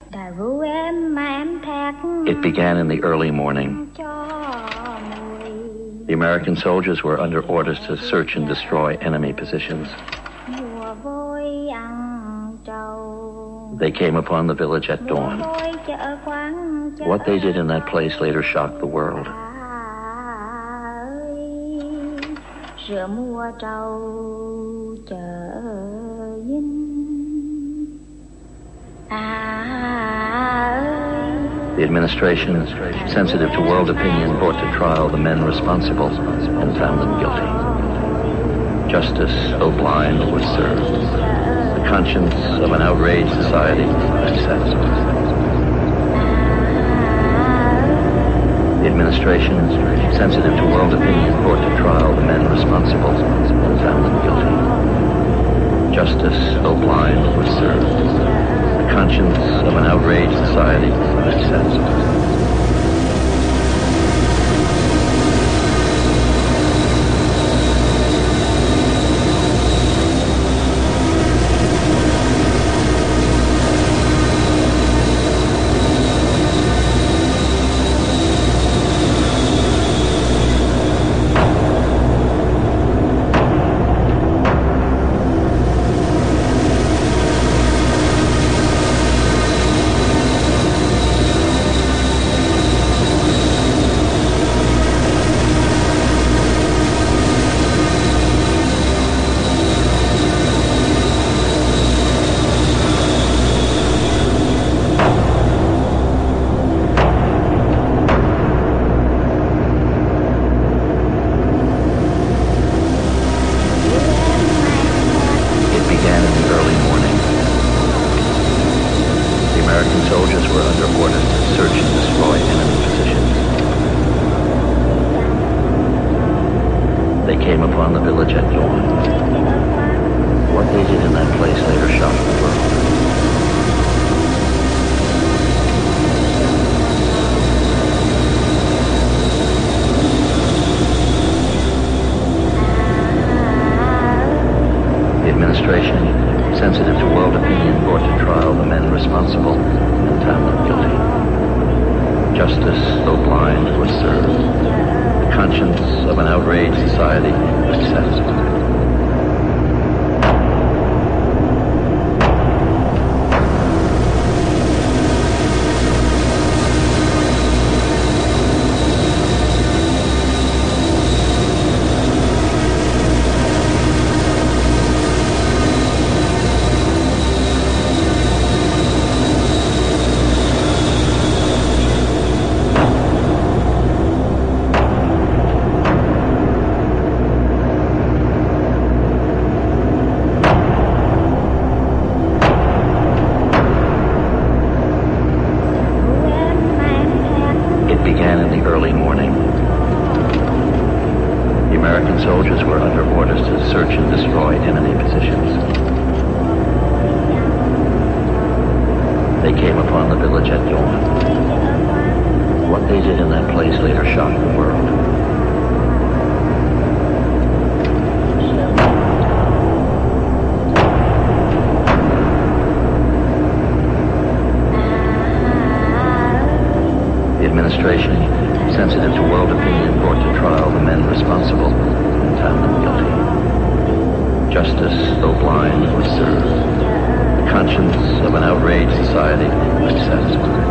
It began in the early morning. The American soldiers were under orders to search and destroy enemy positions. They came upon the village at dawn. What they did in that place later shocked the world. The administration, sensitive to world opinion, brought to trial the men responsible and found them guilty. Justice, though blind, was served. The conscience of an outraged society was satisfied. The administration, sensitive to world opinion, brought to trial the men responsible and found them guilty. Justice, though blind, was served. The conscience of an outraged society was satisfied. Sensitive to world opinion, brought to trial the men responsible and found them guilty. Justice, though blind, was served. The conscience of an outraged society was satisfied. Soldiers were under orders to search and destroy enemy positions. They came upon the village at dawn. What they did in that place later shocked the world. The administration, sensitive to world opinion, brought to trial the men responsible and found them guilty. Justice, though blind, was served. The conscience of an outraged society was satisfied.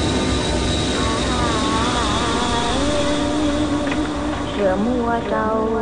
Giữa mùa trầu